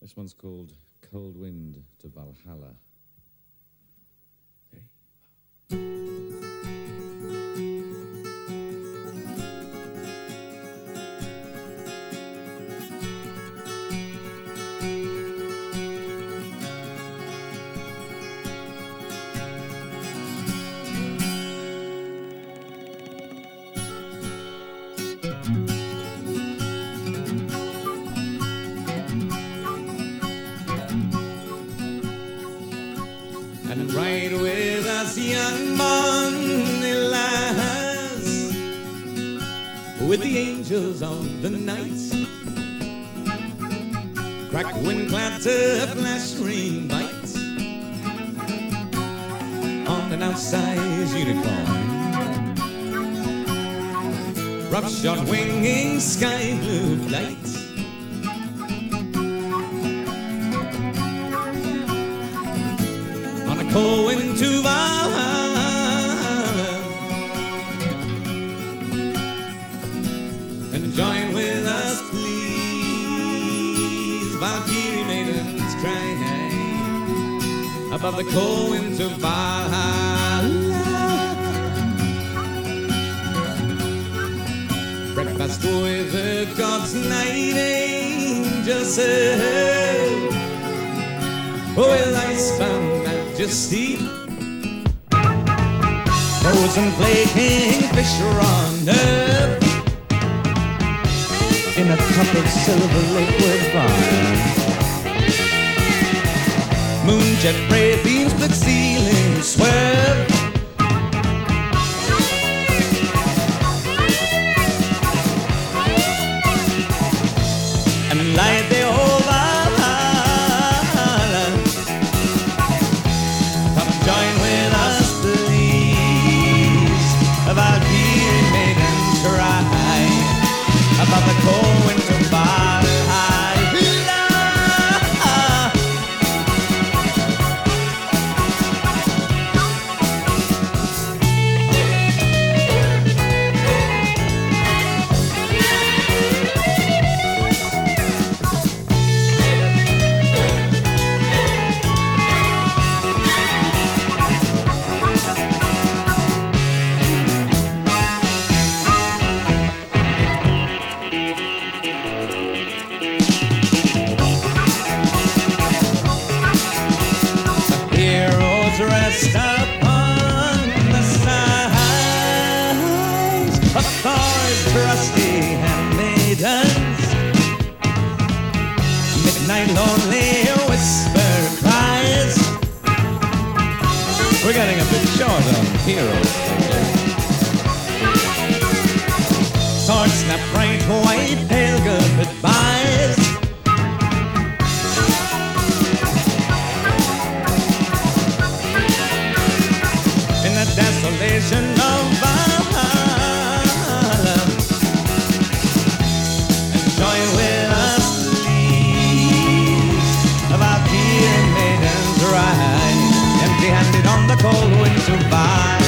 This one's called Cold Wind to Valhalla. And ride with us, young Bonnie lass, with the angels of the night. Crack wind, clatter, flash, rain, bite on an outsized unicorn. Rough shot winging sky blue flight. Cold wind to Valhalla, and join with us, please. Valkyrie maidens cry above the cold wind to Valhalla. Breakfast with the gods, night angels, with ice-bound majesty, frozen flaking fish on earth, in a cup of silver liquid fire. Moonjet ray beams, split ceiling swerve, and light the whole join with us, please. Valkyrie maidens cry above the cold winter Valhalla. Rest upon the sides of Thor's trusty handmaidens. Midnight lonely whisper cries. We're getting a bit short on heroes. Sword snap bright white pale goodbyes. Desolation of Valhalla, and join with us, please. Valkyrie maidens ride, empty-handed on the cold winter Valhalla.